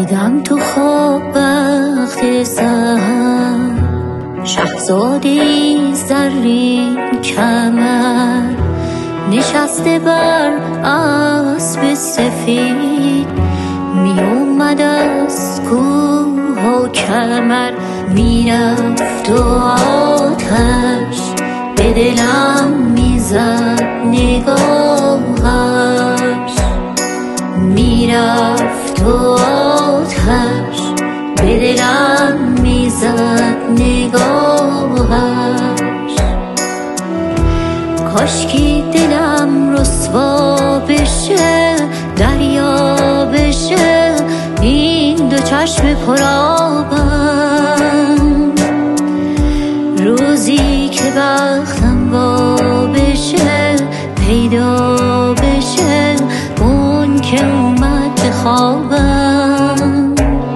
دیدم تو خواب وقت سحر شهزاده‌ای زرین کمر نشسته بر اسب سفید می اومد از کوه و کمر میرفت و آتش به دلم میزد نگاهش میرفت و آتش به دلم میزد نگاهش کاشکی دلم رسوا بشه دریا بشه این دو چشم پرآبم روزی که بختم وا بشه پیدا بشه اون که اومد به خوابم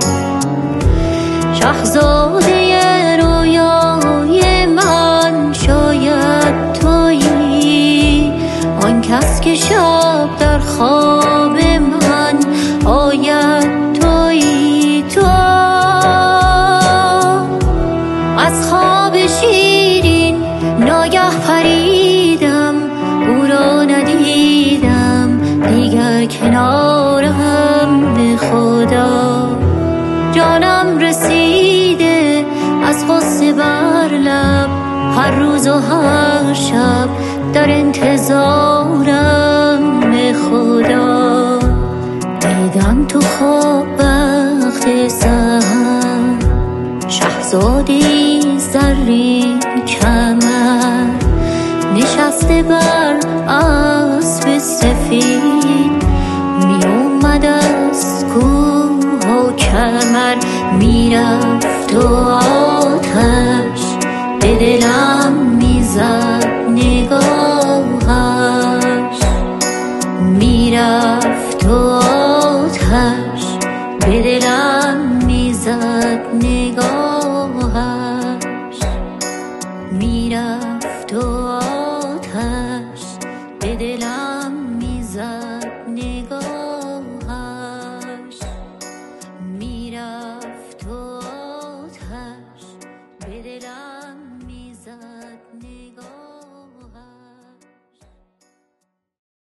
شاهزاده رویای من شاید تویی آن کس که شب در خواب من آید تویی تو از خواب شیرین ناگه پریدم او را ندیدم دیگر کنارم به خدا جانم رسیده از غصه بر لب هر روز و هر شب در انتظارم به خدا دیدم تو خواب وقت سحر شهزاده‌ای زرین کمر نشسته بر اسب سفید می اومد از کوه و کمر میرفت و آتش به دلم میزد نگاهش میرفت و آتش به دلم میزد نگاهش میرفت و